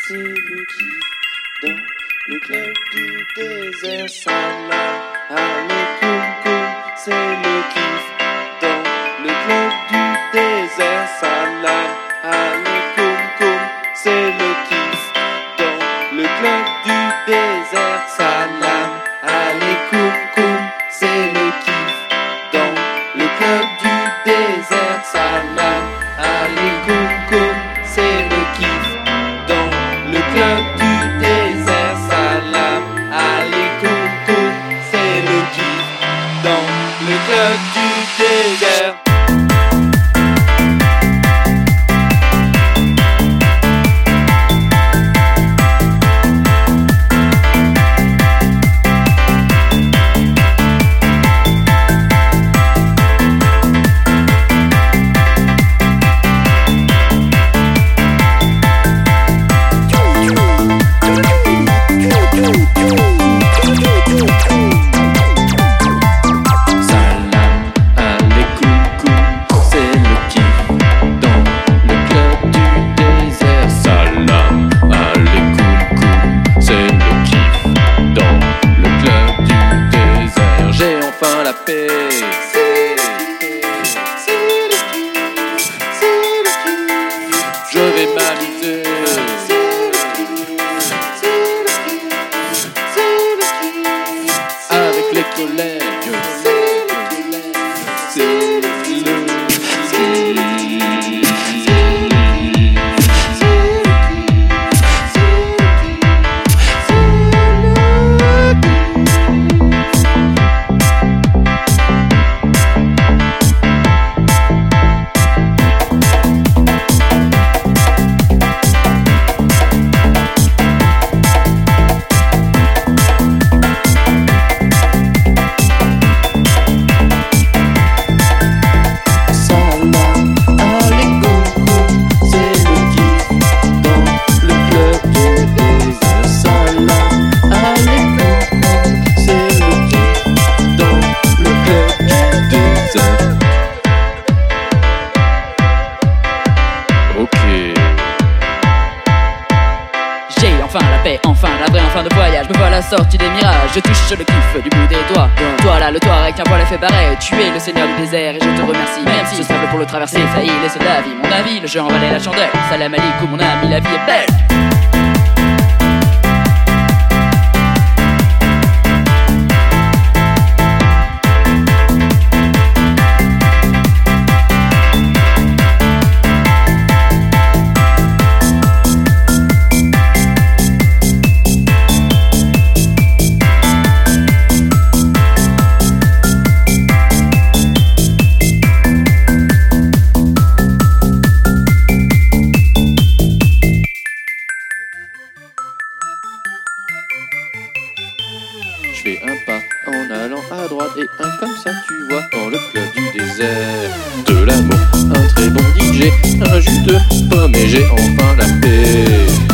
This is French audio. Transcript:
c'est le kiff dans le club du désert. Salam, allez koum koum, c'est le kiff dans le club du désert. Salam, allez koum koum, c'est le kiff dans le club du désert. Salam, allez koum koum, c'est le kiff dans le club du désert. Salam, allez koum koum, c'est le kiff dans le club du désert. Salam, allez koum koum, c'est le kiff dans le club du désert. La paix. Je vais m'amuser avec les collègues. C'est le enfin la paix, enfin la vraie, enfin de voyage. Me voilà sorti des mirages, je touche le kiff du bout des doigts. Toi là, le toit avec un poil fait barrer. Tu es le seigneur du désert et je te remercie. Même si ce sable pour le traverser failli laisser la vie. Mon avis, le jeu en valait la chandelle. Salam alaikum mon ami, la vie est belle. Je fais un pas en allant à droite et un comme ça tu vois dans le club du désert. De l'amour, un très bon DJ, un jus de pomme et j'ai enfin la paix.